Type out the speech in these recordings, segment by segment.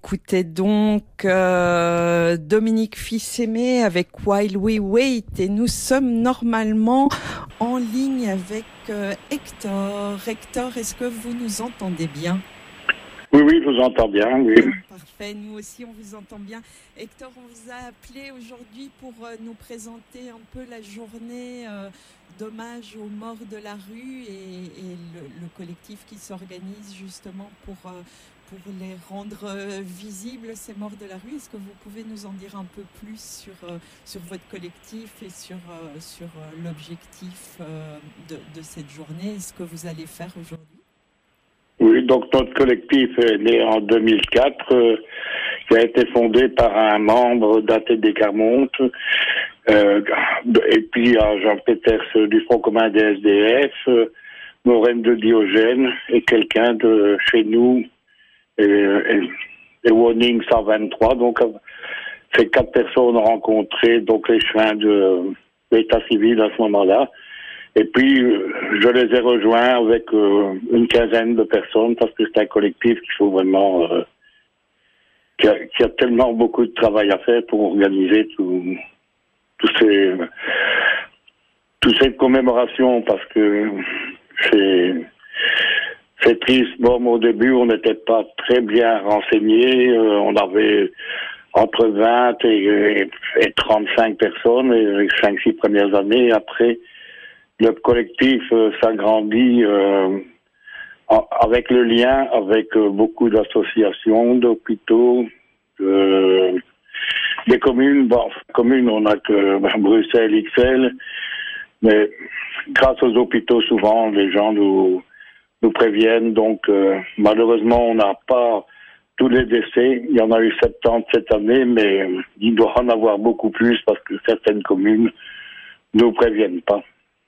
écoutait donc Dominique Fils-Aimé avec While We Wait et nous sommes normalement en ligne avec Hector. Hector, est-ce que vous nous entendez bien ? Oui, je vous entends bien, oui. Parfait, nous aussi on vous entend bien. Hector, on vous a appelé aujourd'hui pour nous présenter un peu la journée d'hommage aux morts de la rue et le collectif qui s'organise justement pour les rendre visibles, ces morts de la rue. Est-ce que vous pouvez nous en dire un peu plus sur votre collectif et sur l'objectif de cette journée? Est-ce que vous allez faire aujourd'hui? Oui, donc notre collectif est né en 2004, qui a été fondé par un membre d'ATD Carmonte, et puis Jean Peters du Front commun des SDF, Maureen de Diogène et quelqu'un de chez nous, et Warning 123. Donc ces 4 personnes ont rencontré donc les chemins de l'état civil à ce moment-là. Et puis, je les ai rejoints avec une quinzaine de personnes parce que c'est un collectif qu'il faut vraiment, qui a tellement beaucoup de travail à faire pour organiser toutes ces commémorations parce que c'est triste. Bon, au début, on n'était pas très bien renseignés. On avait entre 20 et 35 personnes les 5-6 premières années. Après, le collectif s'agrandit avec le lien avec beaucoup d'associations, d'hôpitaux, des communes. Bon, communes, on n'a que Bruxelles, XL, mais grâce aux hôpitaux, souvent, les gens nous préviennent. Donc, malheureusement, on n'a pas tous les décès. Il y en a eu 70 cette année, mais il doit en avoir beaucoup plus parce que certaines communes ne nous préviennent pas.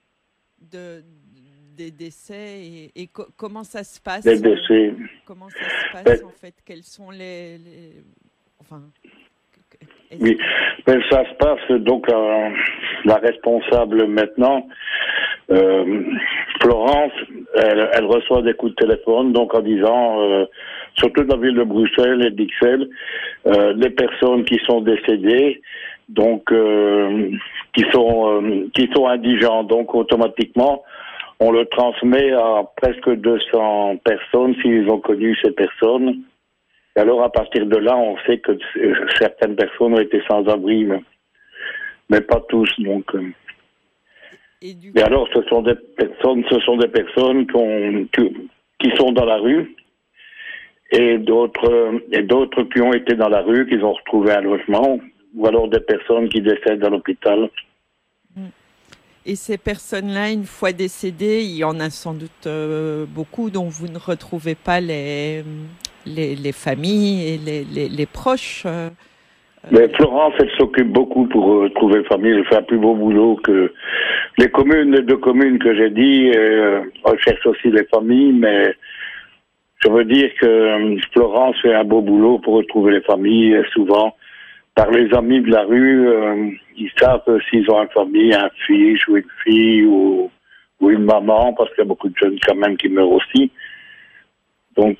Des décès et comment ça se passe? Des décès. Comment ça se passe en fait? Quels sont enfin, oui, mais ça se passe donc la responsable maintenant, Florence, elle reçoit des coups de téléphone donc en disant surtout dans la ville de Bruxelles et d'Ixelles, les personnes qui sont décédées donc qui sont indigents, donc automatiquement on le transmet à presque 200 personnes s'ils ont connu ces personnes. Et alors à partir de là, on sait que certaines personnes ont été sans abri, mais pas tous. Donc, et alors ce sont des personnes qui sont dans la rue et d'autres qui ont été dans la rue, qui ont retrouvé un logement, ou alors des personnes qui décèdent à l'hôpital. Et ces personnes-là, une fois décédées, il y en a sans doute beaucoup dont vous ne retrouvez pas les familles et les proches. Mais Florence, elle s'occupe beaucoup pour trouver famille. Elle fait un plus beau boulot que les deux communes que j'ai dit. Elle cherche aussi les familles, mais je veux dire que Florence fait un beau boulot pour retrouver les familles. Et souvent, par les amis de la rue, ils savent s'ils ont une famille, un fils ou une fille ou une maman, parce qu'il y a beaucoup de jeunes quand même qui meurent aussi. Donc,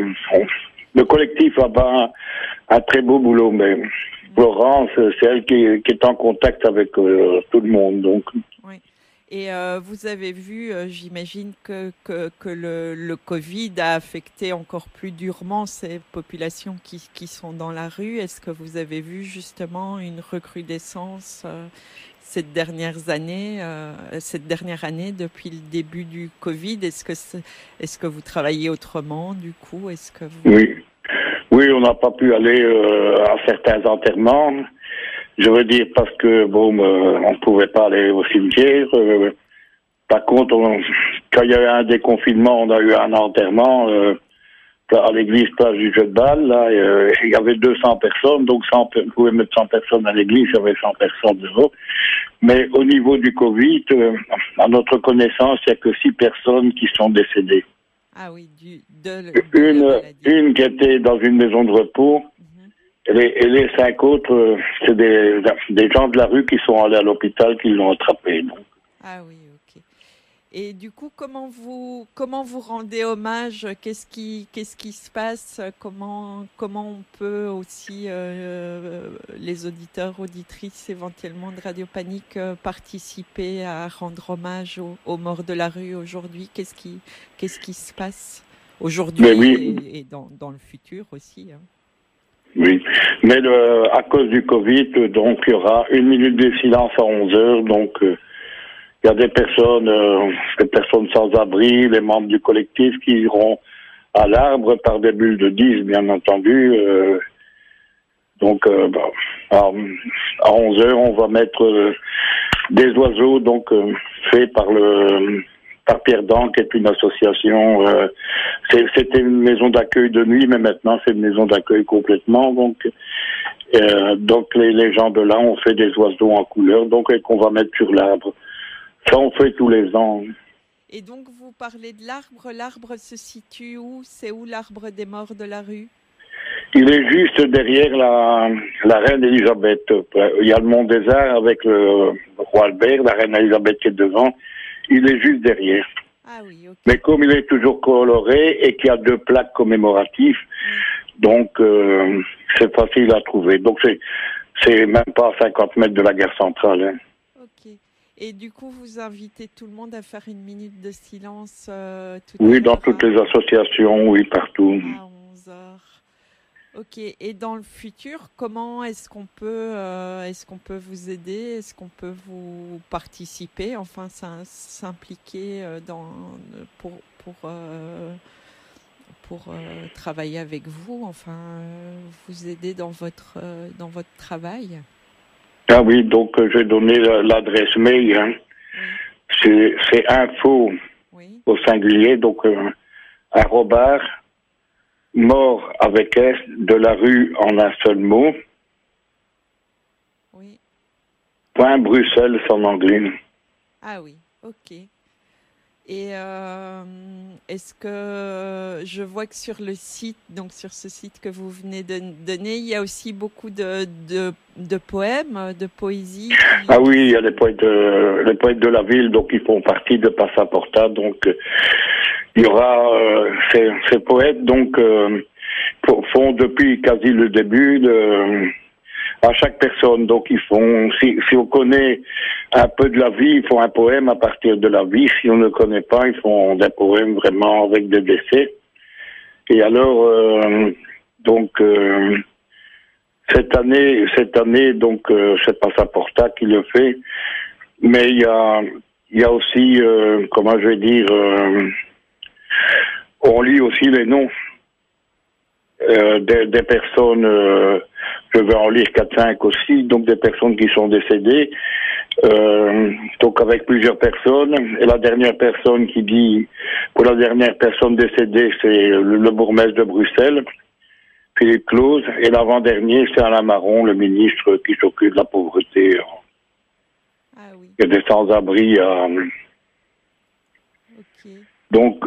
le collectif a un très beau boulot, mais Florence, c'est elle qui est en contact avec tout le monde. Donc. Oui. Et vous avez vu, j'imagine que le Covid a affecté encore plus durement ces populations qui sont dans la rue. Est-ce que vous avez vu justement une recrudescence cette dernière année depuis le début du Covid? Est-ce que vous travaillez autrement du coup? Oui, on n'a pas pu aller à certains enterrements. Je veux dire parce que on ne pouvait pas aller au cimetière. Par contre, quand il y a eu un déconfinement, on a eu un enterrement à l'église place du Jeu de Balle. Là, il y avait 200 personnes, donc on pouvait mettre 100 personnes à l'église, il y avait 100 personnes dehors. Mais au niveau du Covid, à notre connaissance, il n'y a que 6 personnes qui sont décédées. Ah oui, une qui était dans une maison de repos. Et les 5 autres, c'est des gens de la rue qui sont allés à l'hôpital qui l'ont attrapé. Donc. Ah oui, ok. Et du coup, comment vous rendez hommage? Qu'est-ce qui se passe? Comment on peut aussi, les auditeurs, auditrices éventuellement de Radio Panique, participer à rendre hommage aux morts de la rue aujourd'hui? Qu'est-ce qui se passe aujourd'hui oui, et dans le futur aussi, hein? oui. Mais à cause du Covid, donc il y aura 1 minute de silence à 11 heures. Donc il y a des personnes sans abri, les membres du collectif qui iront à l'arbre par des bulles de 10, bien entendu. Donc à 11 heures, on va mettre des oiseaux faits par Pierre Dan, qui est une association. C'était une maison d'accueil de nuit, mais maintenant c'est une maison d'accueil complètement. Donc les gens de là ont fait des oiseaux en couleur, et qu'on va mettre sur l'arbre. Ça, on fait tous les ans. Et donc, vous parlez de l'arbre. L'arbre se situe où? C'est où l'arbre des morts de la rue? Il est juste derrière la reine Elisabeth. Il y a le Mont des Arts avec le roi Albert, la reine Elisabeth qui est devant. Il est juste derrière. Ah oui, ok. Mais comme il est toujours coloré et qu'il y a 2 plaques commémoratives, donc c'est facile à trouver. Donc c'est même pas à 50 mètres de la gare centrale. Hein. Ok. Et du coup, vous invitez tout le monde à faire 1 minute de silence tout à Oui, dans l'heure toutes les associations, oui, partout. à 11 heures. Ok. Et dans le futur, comment est-ce qu'on peut vous aider? Est-ce qu'on peut vous participer, enfin s'impliquer pour travailler avec vous, enfin vous aider dans votre travail? Ah oui, donc j'ai donné l'adresse mail. Hein. Oui. C'est info Oui. au singulier, donc arrobas mort avec S de la rue en un seul mot. Oui. Point Bruxelles en anglais. Ah oui, ok. Et est-ce que je vois que sur le site, donc sur ce site que vous venez de donner, il y a aussi beaucoup de poèmes, de poésie? Ah oui, il y a les poètes de la ville, donc ils font partie de Passaporta. Donc il y aura ces poètes font depuis quasi le début à chaque personne. Donc ils font, si on connaît un peu de la vie, ils font un poème à partir de la vie. Si on ne connaît pas, ils font des poèmes vraiment avec des décès. Et alors, cette année, c'est Passaporta qui le fait. Mais il y a aussi, comment je vais dire, on lit aussi les noms des personnes, je vais en lire 4-5 aussi, donc des personnes qui sont décédées, donc avec plusieurs personnes. Et la dernière personne pour la dernière personne décédée, c'est le bourgmestre de Bruxelles, Philippe Claus, et l'avant-dernier, c'est Alain Marron, le ministre qui s'occupe de la pauvreté. Ah oui. Il y a des sans-abri. Ok. Donc,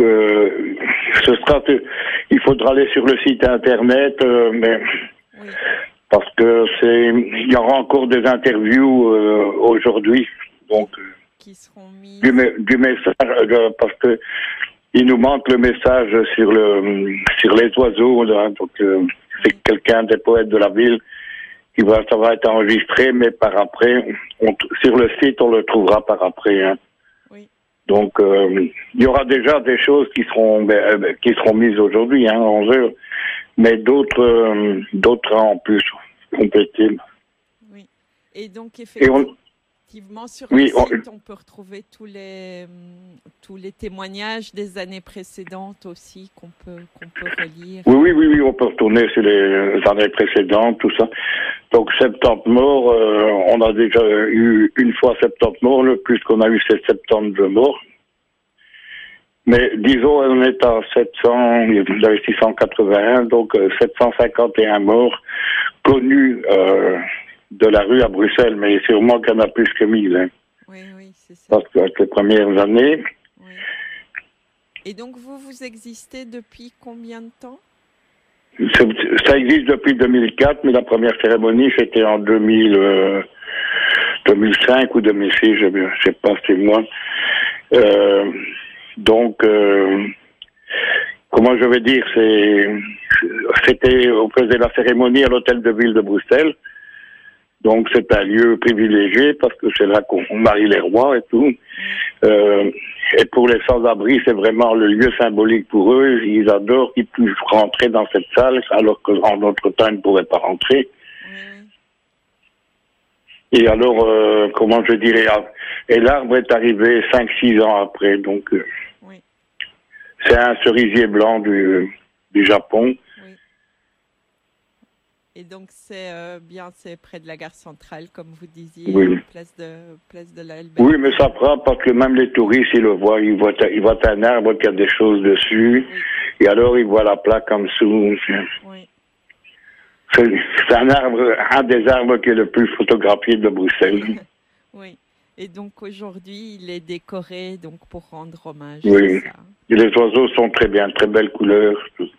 il faudra aller sur le site internet, mais Oui. parce que il y aura encore des interviews aujourd'hui, donc Qui seront mis. du message, parce que il nous manque le message sur les oiseaux. Là, donc, c'est quelqu'un des poètes de la ville ça va être enregistré, mais par après, sur le site, on le trouvera par après. Hein. Oui. Donc, il y aura déjà des choses qui seront mises aujourd'hui, hein, 11 heures, mais d'autres en plus compléter. Oui. Et donc, effectivement, sur le site, on peut retrouver tous les témoignages des années précédentes aussi qu'on peut relire. Oui, on peut retourner sur les années précédentes, tout ça. Donc 70 morts, on a déjà eu une fois 70 morts, le plus qu'on a eu c'est 72 morts. Mais disons, on est à 700, il y avait 681, donc 751 morts connus de la rue à Bruxelles, mais sûrement qu'il y en a plus que 1000. Hein. Oui, c'est ça. Parce qu'avec les premières années. Oui. Et donc vous existez depuis combien de temps? Ça existe depuis 2004, mais la première cérémonie c'était en 2005 ou 2006, je sais pas, c'est moi. Euh, donc, comment je vais dire, on faisait la cérémonie à l'hôtel de ville de Bruxelles. Donc c'est un lieu privilégié parce que c'est là qu'on marie les rois et tout. Et pour les sans-abri, c'est vraiment le lieu symbolique pour eux. Ils adorent qu'ils puissent rentrer dans cette salle alors qu'en d'autres temps, ils ne pourraient pas rentrer. Et alors, comment je dirais, et l'arbre est arrivé 5-6 ans après. Donc c'est un cerisier blanc du Japon. Et donc c'est près de la gare centrale, comme vous disiez, place de l'Albert. Oui, mais ça prend parce que même les touristes, ils le voient, ils voient un arbre qui a des choses dessus, et alors ils voient la plaque en dessous. Oui. C'est un des arbres qui est le plus photographié de Bruxelles. Oui. Et donc aujourd'hui, il est décoré donc pour rendre hommage. Oui. Ça. Et les oiseaux sont très bien, très belles couleurs.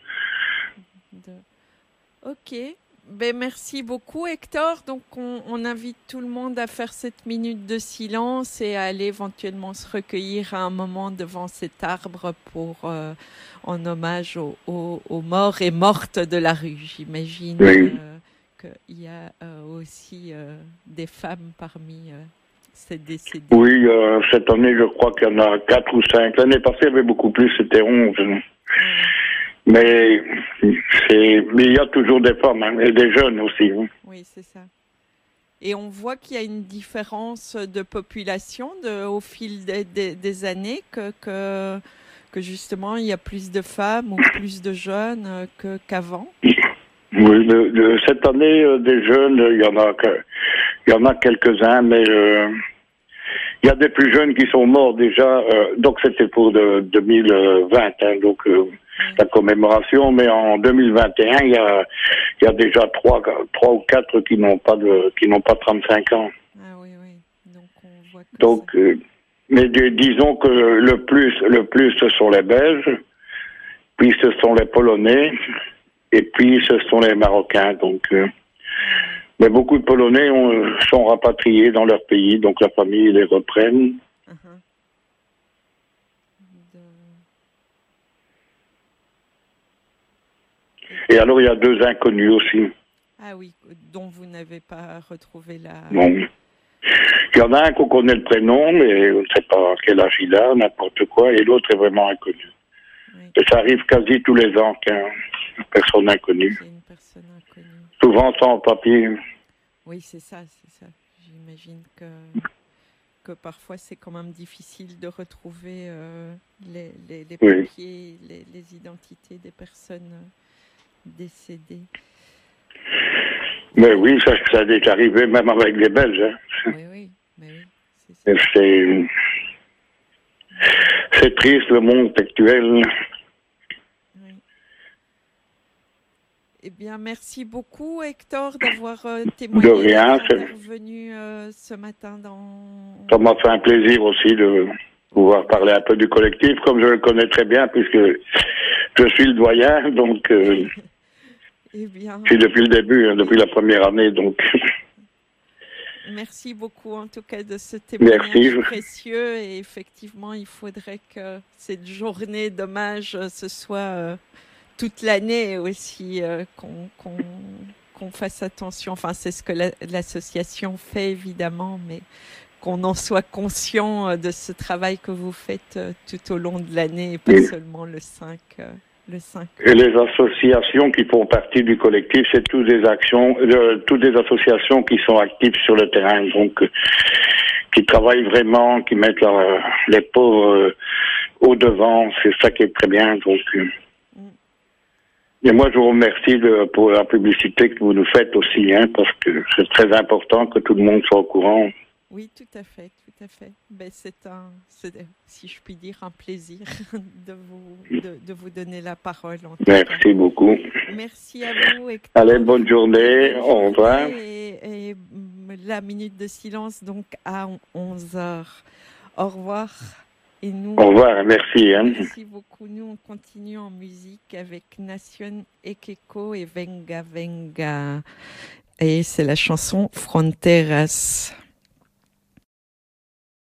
Ok. Ben, merci beaucoup Hector. Donc on invite tout le monde à faire cette minute de silence et à aller éventuellement se recueillir à un moment devant cet arbre pour en hommage aux morts et mortes de la rue. J'imagine qu'il y a aussi des femmes parmi ces décédés. Oui, cette année je crois qu'il y en a 4 ou 5. L'année passée il y avait beaucoup plus, c'était 11. Mais il y a toujours des femmes et des jeunes aussi. Oui, c'est ça. Et on voit qu'il y a une différence de population au fil des années, que justement il y a plus de femmes ou plus de jeunes qu'avant. Oui, cette année, des jeunes, il y en a quelques-uns, mais il y a des plus jeunes qui sont morts déjà. Donc c'était pour 2020, donc la commémoration, mais en 2021, il y a déjà 3 ou 4 qui n'ont pas 35 ans. Ah oui. Donc on voit que donc, mais disons que le plus ce sont les Belges, puis ce sont les Polonais, et puis ce sont les Marocains. Donc, mais beaucoup de Polonais sont rapatriés dans leur pays, donc la famille les reprenne. Et alors, il y a 2 inconnus aussi. Ah oui, dont vous n'avez pas retrouvé la... Non. Il y en a un qu'on connaît le prénom, mais on ne sait pas quel âge il a, n'importe quoi, et l'autre est vraiment inconnu. Oui. Et ça arrive quasi tous les ans qu'une personne inconnue. C'est une personne inconnue. Souvent sans papier. Oui, c'est ça. J'imagine que parfois c'est quand même difficile de retrouver les papiers, les identités des personnes décédées. Mais oui, ça est arrivé même avec les Belges. Hein. Oui, c'est triste le monde actuel. Oui. Eh bien, merci beaucoup Hector d'avoir témoigné, de rien, intervenu ce matin Ça m'a fait un plaisir aussi de pouvoir parler un peu du collectif, comme je le connais très bien, puisque je suis le doyen, donc eh bien, je suis depuis le début, depuis la première année, donc... Merci beaucoup en tout cas de ce témoignage précieux, et effectivement il faudrait que cette journée d'hommage ce soit toute l'année aussi, qu'on fasse attention, enfin c'est ce que l'association fait évidemment, mais qu'on en soit conscient de ce travail que vous faites tout au long de l'année et pas seulement le 5. Et les associations qui font partie du collectif, c'est toutes des associations qui sont actives sur le terrain, donc qui travaillent vraiment, qui mettent les pauvres au devant. C'est ça qui est très bien. Donc, et moi, je vous remercie pour la publicité que vous nous faites aussi, parce que c'est très important que tout le monde soit au courant. Oui, tout à fait. Ben, c'est si je puis dire, un plaisir de vous donner la parole. Merci beaucoup. Merci à vous, Hector. Allez, bonne journée. Au revoir. Et la minute de silence, donc, à 11h. Au revoir. Et nous, au revoir, merci. Merci beaucoup. Nous, on continue en musique avec Nation Ekeko et Venga Venga. Et c'est la chanson Fronteras.